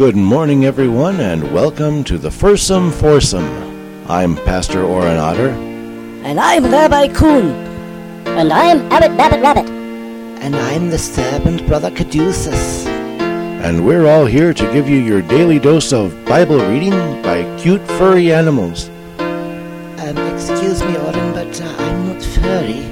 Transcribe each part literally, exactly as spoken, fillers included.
Good morning, everyone, and welcome to the Fursome Foursome. I'm Pastor Oren Otter. And I'm Rabbi Kuhn. And I'm Abbot Babbitt Rabbit. And I'm the servant Brother Caduceus. And we're all here to give you your daily dose of Bible reading by cute furry animals. Um, excuse me, Oren, but uh, I'm not furry.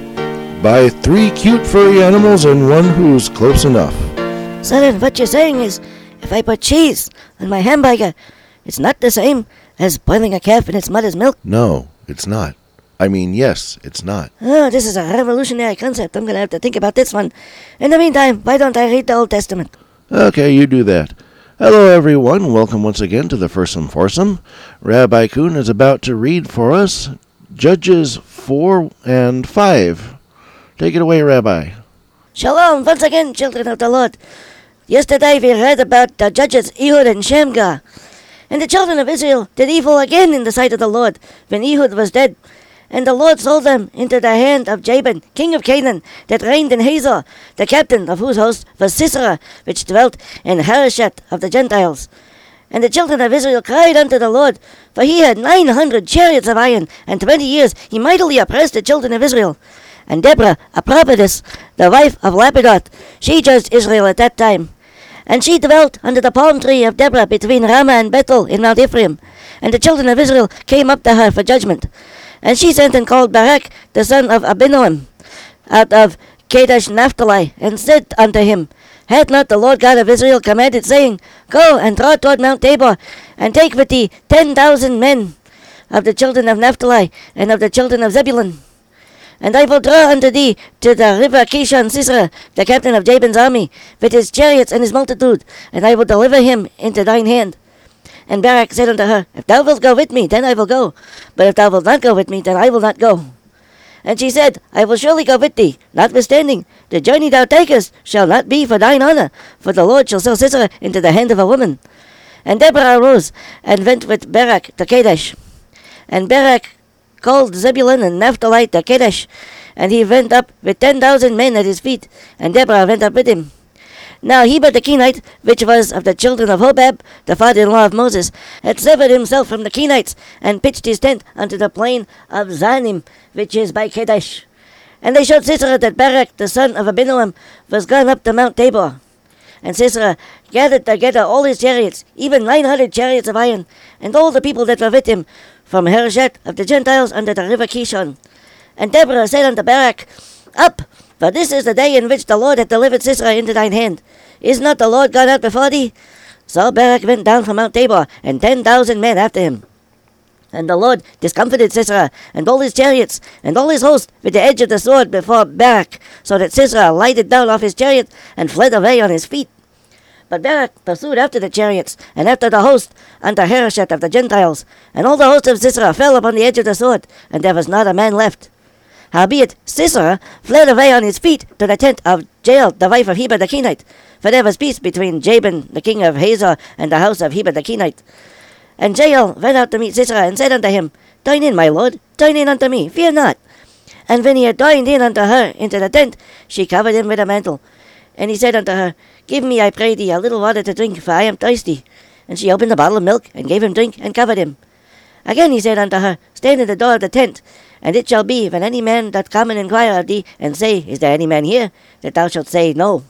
By three cute furry animals and one who's close enough. So then what you're saying is, if I put cheese on my hamburger, it's not the same as boiling a calf in its mother's milk? No, it's not. I mean, yes, it's not. Oh, this is a revolutionary concept. I'm going to have to think about this one. In the meantime, why don't I read the Old Testament? Okay, you do that. Hello, everyone. Welcome once again to the Fursome Foursome. Rabbi Kuhn is about to read for us Judges four and five. Take it away, Rabbi. Shalom, once again, children of the Lord. Yesterday we read about the judges Ehud and Shamgar. And the children of Israel did evil again in the sight of the Lord when Ehud was dead. And the Lord sold them into the hand of Jabin, king of Canaan, that reigned in Hazor, the captain of whose host was Sisera, which dwelt in Hareshet of the Gentiles. And the children of Israel cried unto the Lord, for he had nine hundred chariots of iron, and twenty years he mightily oppressed the children of Israel. And Deborah, a prophetess, the wife of Lapidoth, she judged Israel at that time. And she dwelt under the palm tree of Deborah between Ramah and Bethel in Mount Ephraim. And the children of Israel came up to her for judgment. And she sent and called Barak, the son of Abinoam, out of Kadesh Naphtali, and said unto him, Hath not the Lord God of Israel commanded, saying, Go and draw toward Mount Tabor, and take with thee ten thousand men of the children of Naphtali, and of the children of Zebulun? And I will draw unto thee to the river Kishon Sisera, the captain of Jabin's army, with his chariots and his multitude, and I will deliver him into thine hand. And Barak said unto her, If thou wilt go with me, then I will go. But if thou wilt not go with me, then I will not go. And she said, I will surely go with thee. Notwithstanding, the journey thou takest shall not be for thine honor, for the Lord shall sell Sisera into the hand of a woman. And Deborah arose, and went with Barak to Kadesh. And Barak called Zebulun and Naphtali to Kadesh, and he went up with ten thousand men at his feet, and Deborah went up with him. Now Heber the Kenite, which was of the children of Hobab, the father-in-law of Moses, had severed himself from the Kenites, and pitched his tent unto the plain of Zanim, which is by Kadesh. And they showed Sisera that Barak, the son of Abinoam, was gone up to Mount Tabor. And Sisera gathered together all his chariots, even nine hundred chariots of iron, and all the people that were with him, from Hareshet of the Gentiles under the river Kishon. And Deborah said unto Barak, Up, for this is the day in which the Lord hath delivered Sisera into thine hand. Is not the Lord gone out before thee? So Barak went down from Mount Tabor, and ten thousand men after him. And the Lord discomfited Sisera, and all his chariots, and all his host, with the edge of the sword before Barak, so that Sisera lighted down off his chariot, and fled away on his feet. But Barak pursued after the chariots, and after the host, unto Hareshet of the Gentiles. And all the host of Sisera fell upon the edge of the sword, and there was not a man left. Howbeit Sisera fled away on his feet to the tent of Jael, the wife of Heber the Kenite, for there was peace between Jabin, the king of Hazor, and the house of Heber the Kenite. And Jael went out to meet Sisera, and said unto him, Join in, my lord, join in unto me, fear not. And when he had joined in unto her into the tent, she covered him with a mantle. And he said unto her, Give me, I pray thee, a little water to drink, for I am thirsty. And she opened a bottle of milk, and gave him drink, and covered him. Again he said unto her, Stand in the door of the tent, and it shall be, when any man doth come and inquire of thee, and say, Is there any man here? That thou shalt say, No.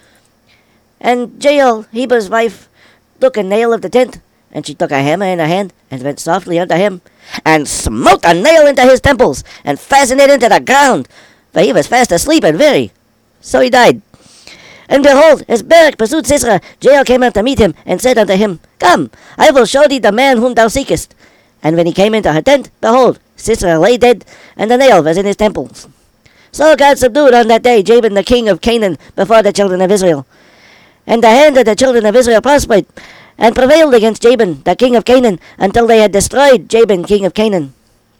And Jael, Heber's wife, took a nail of the tent, and she took a hammer in her hand, and went softly unto him, and smote a nail into his temples, and fastened it into the ground, for he was fast asleep and weary. So he died. And behold, as Barak pursued Sisera, Jael came out to meet him, and said unto him, Come, I will show thee the man whom thou seekest. And when he came into her tent, behold, Sisera lay dead, and the nail was in his temples. So God subdued on that day Jabin the king of Canaan before the children of Israel. And the hand of the children of Israel prospered, and prevailed against Jabin the king of Canaan, until they had destroyed Jabin king of Canaan.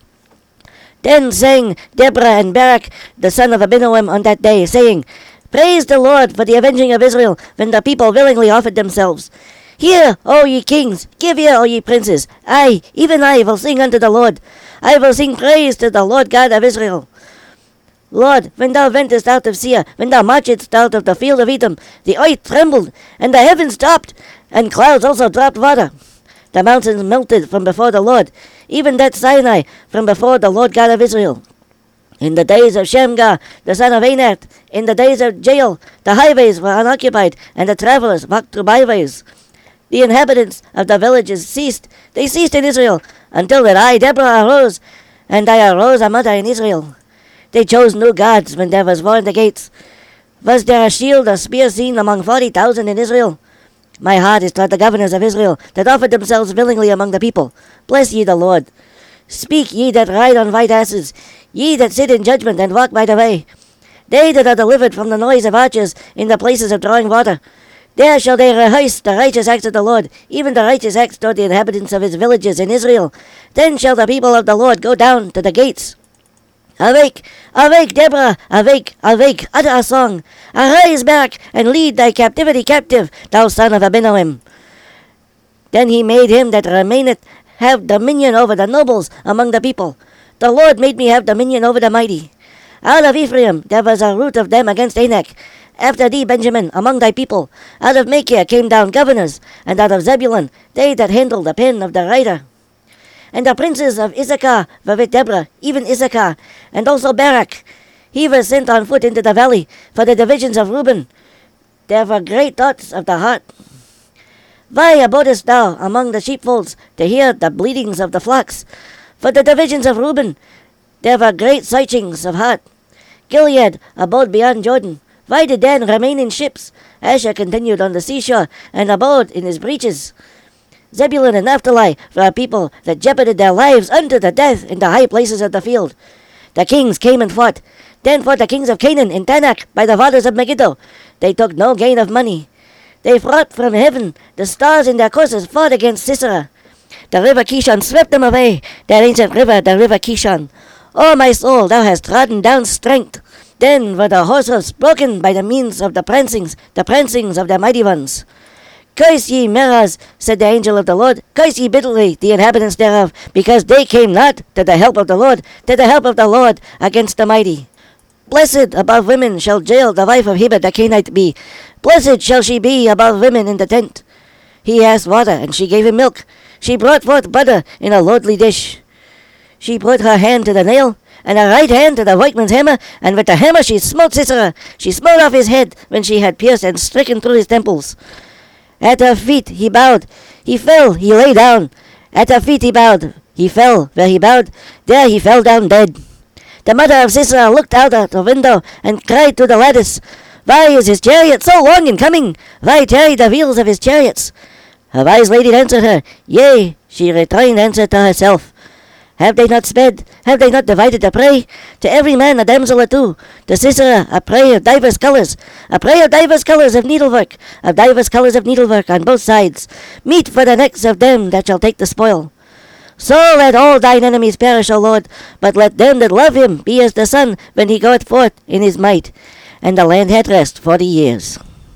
Then sang Deborah and Barak the son of Abinoam on that day, saying, Praise the Lord for the avenging of Israel, when the people willingly offered themselves. Hear, O ye kings, give ear, O ye princes. I, even I, will sing unto the Lord. I will sing praise to the Lord God of Israel. Lord, when thou wentest out of Seir, when thou marchedst out of the field of Edom, the earth trembled, and the heavens stopped, And clouds also dropped water. The mountains melted from before the Lord, even that Sinai from before the Lord God of Israel. In the days of Shamgar, the son of Anath, in the days of Jael, the highways were unoccupied, and the travelers walked through byways. The inhabitants of the villages ceased. They ceased in Israel, until that I, Deborah, arose, and I arose a mother in Israel. They chose no gods when there was war in the gates. Was there a shield or spear seen among forty thousand in Israel? My heart is toward the governors of Israel, that offered themselves willingly among the people. Bless ye the Lord. Speak, ye that ride on white asses, ye that sit in judgment and walk by the way. They that are delivered from the noise of archers in the places of drawing water. There shall they rehearse the righteous acts of the Lord, even the righteous acts toward the inhabitants of his villages in Israel. Then shall the people of the Lord go down to the gates. Awake, awake, Deborah, awake, awake, utter a song. Arise back, and lead thy captivity captive, thou son of Abinoam. Then he made him that remaineth have dominion over the nobles among the people. The Lord made me have dominion over the mighty. Out of Ephraim there was a root of them against Anak. After thee, Benjamin, among thy people. Out of Machir came down governors, and out of Zebulun they that handle the pen of the writer. And the princes of Issachar were with Deborah, even Issachar, and also Barak. He was sent on foot into the valley for the divisions of Reuben. There were great thoughts of the heart. Why abodest thou among the sheepfolds to hear the bleatings of the flocks? For the divisions of Reuben, there were great searchings of heart. Gilead abode beyond Jordan. Why did Dan remain in ships? Asher continued on the seashore, and abode in his breaches. Zebulun and Naphtali were a people that jeoparded their lives unto the death in the high places of the field. The kings came and fought. Then fought the kings of Canaan in Tanakh by the waters of Megiddo. They took no gain of money. They fought from heaven. The stars in their courses fought against Sisera. The river Kishon swept them away, that ancient river, the river Kishon. O my soul, thou hast trodden down strength. Then were the horses broken by the means of the prancings, the prancings of the mighty ones. Curse ye, Meroz, said the angel of the Lord. Curse ye bitterly, the inhabitants thereof, because they came not to the help of the Lord, to the help of the Lord against the mighty. Blessed above women shall Jael, the wife of Heber the Kenite, be. Blessed shall she be above women in the tent. He asked water, and she gave him milk. She brought forth butter in a lordly dish. She put her hand to the nail, and her right hand to the workman's hammer, and with the hammer she smote Sisera. She smote off his head when she had pierced and stricken through his temples. At her feet he bowed. He fell, he lay down. At her feet he bowed. He fell. Where he bowed, there he fell down dead. The mother of Sisera looked out at the window and cried to the lattice, Why is his chariot so long in coming? Why tarry the wheels of his chariots? Her wise lady answered her, Yea, she returned answer to herself. Have they not sped? Have they not divided the prey? To every man a damsel or two. To Sisera a prey of divers colours. A prey of divers colours of needlework. Of divers colours of needlework on both sides. Meat for the necks of them that shall take the spoil. So let all thine enemies perish, O Lord, but let them that love him be as the sun when he goeth forth in his might. And the land had rest forty years.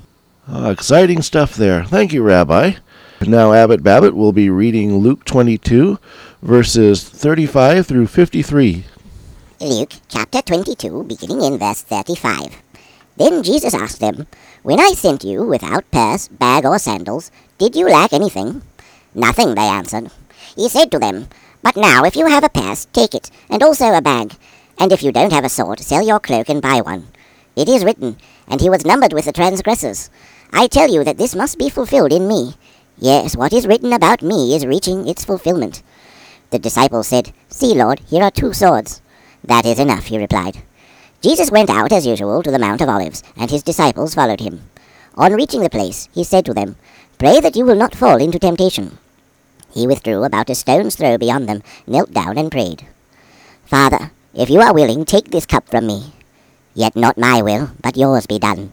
Uh, exciting stuff there. Thank you, Rabbi. Now Abbot Babbitt will be reading Luke twenty-two, verses thirty-five through fifty-three. Luke chapter twenty-two, beginning in verse thirty-five. Then Jesus asked them, When I sent you without purse, bag, or sandals, did you lack anything? Nothing, they answered. He said to them, But now if you have a purse, take it, and also a bag. And if you don't have a sword, sell your cloak and buy one. It is written, And he was numbered with the transgressors. I tell you that this must be fulfilled in me. Yes, what is written about me is reaching its fulfillment. The disciples said, See, Lord, here are two swords. That is enough, he replied. Jesus went out as usual to the Mount of Olives, and his disciples followed him. On reaching the place, he said to them, Pray that you will not fall into temptation. He withdrew about a stone's throw beyond them, knelt down and prayed. Father, if you are willing, take this cup from me. Yet not my will, but yours be done.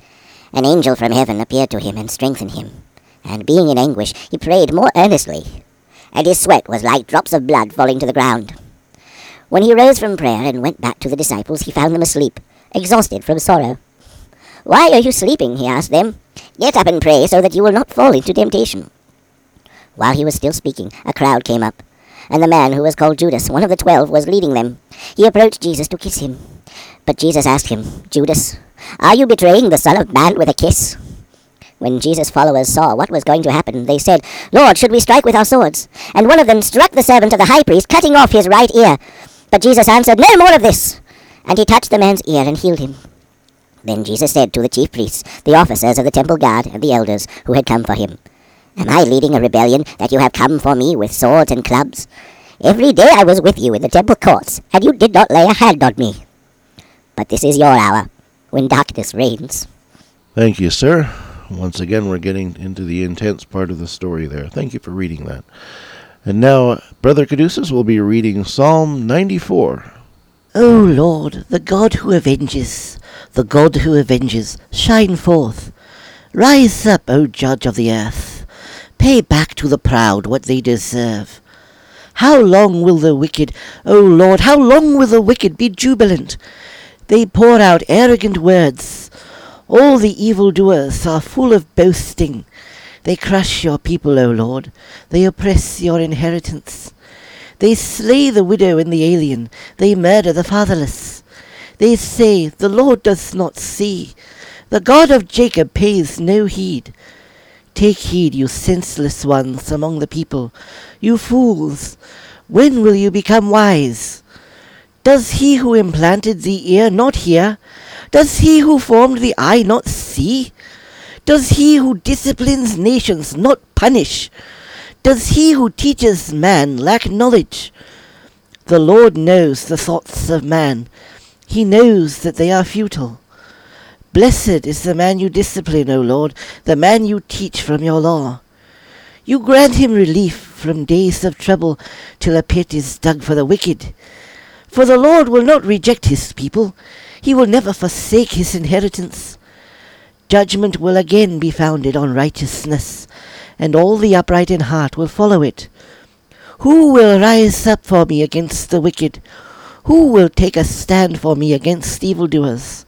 An angel from heaven appeared to him and strengthened him. And being in anguish, he prayed more earnestly, and his sweat was like drops of blood falling to the ground. When he rose from prayer and went back to the disciples, he found them asleep, exhausted from sorrow. Why are you sleeping? He asked them. Get up and pray so that you will not fall into temptation. While he was still speaking, a crowd came up, and the man who was called Judas, one of the twelve, was leading them. He approached Jesus to kiss him. But Jesus asked him, Judas, are you betraying the Son of Man with a kiss? When Jesus' followers saw what was going to happen, they said, "Lord, should we strike with our swords?" And one of them struck the servant of the high priest, cutting off his right ear. But Jesus answered, "No more of this." And he touched the man's ear and healed him. Then Jesus said to the chief priests, the officers of the temple guard, and the elders who had come for him, "Am I leading a rebellion that you have come for me with swords and clubs? Every day I was with you in the temple courts, and you did not lay a hand on me. But this is your hour, when darkness reigns." Thank you, sir. Once again, we're getting into the intense part of the story there. Thank you for reading that. And now, Brother Caduceus will be reading Psalm ninety-four. O Lord, the God who avenges, the God who avenges, shine forth. Rise up, O Judge of the earth. Pay back to the proud what they deserve. How long will the wicked, O Lord, how long will the wicked be jubilant? They pour out arrogant words. All the evildoers are full of boasting. They crush your people, O Lord. They oppress your inheritance. They slay the widow and the alien. They murder the fatherless. They say, "The Lord does not see. The God of Jacob pays no heed." Take heed, you senseless ones among the people. You fools, when will you become wise? Does he who implanted the ear not hear? Does he who formed the eye not see? Does he who disciplines nations not punish? Does he who teaches man lack knowledge? The Lord knows the thoughts of man. He knows that they are futile. Blessed is the man you discipline, O Lord, the man you teach from your law. You grant him relief from days of trouble, till a pit is dug for the wicked. For the Lord will not reject his people. He will never forsake his inheritance. Judgment will again be founded on righteousness, and all the upright in heart will follow it. Who will rise up for me against the wicked? Who will take a stand for me against evildoers?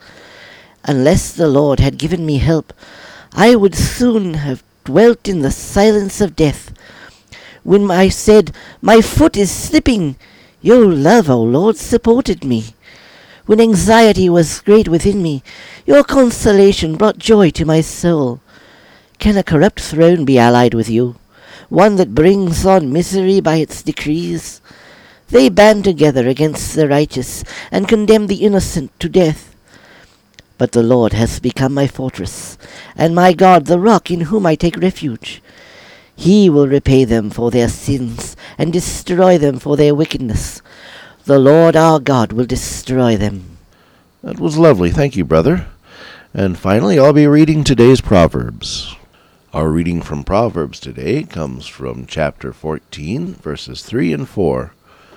Unless the Lord had given me help, I would soon have dwelt in the silence of death. When I said, "My foot is slipping," your love, O Lord, supported me. When anxiety was great within me, your consolation brought joy to my soul. Can a corrupt throne be allied with you, one that brings on misery by its decrees? They band together against the righteous, and condemn the innocent to death. But the Lord has become my fortress, and my God, the rock in whom I take refuge. He will repay them for their sins, and destroy them for their wickedness. The Lord our God will destroy them. That was lovely. Thank you, brother. And finally, I'll be reading today's Proverbs. Our reading from Proverbs today comes from chapter fourteen, verses three and four.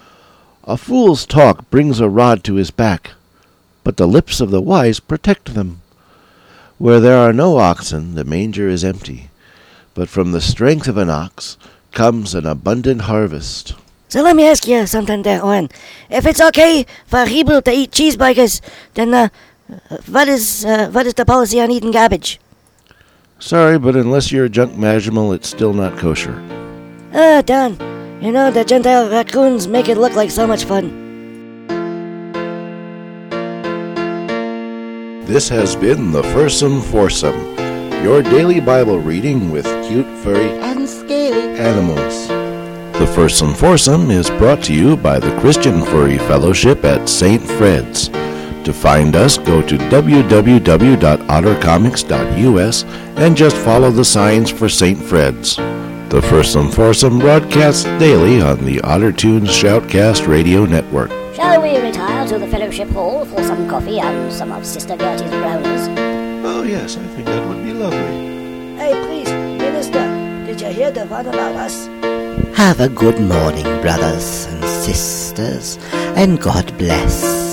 A fool's talk brings a rod to his back, but the lips of the wise protect them. Where there are no oxen, the manger is empty, but from the strength of an ox comes an abundant harvest. So let me ask you something there, Owen. If it's okay for people to eat cheeseburgers, then uh, what is uh, what is the policy on eating garbage? Sorry, but unless you're a junk magimal, it's still not kosher. Ah, darn. You know, the Gentile raccoons make it look like so much fun. This has been the Fursome Foursome, your daily Bible reading with cute, furry, And scaly. animals. The Fursome Foursome is brought to you by the Christian Furry Fellowship at Saint Fred's. To find us, go to w w w dot otter comics dot u s and just follow the signs for Saint Fred's. The Fursome Foursome broadcasts daily on the OtterTunes Shoutcast Radio Network. Shall we retire to the fellowship hall for some coffee and some of Sister Gertie's brownies? Oh yes, I think that would be lovely. Hey, please, Minister, did you hear the one about us? Have a good morning, brothers and sisters, and God bless.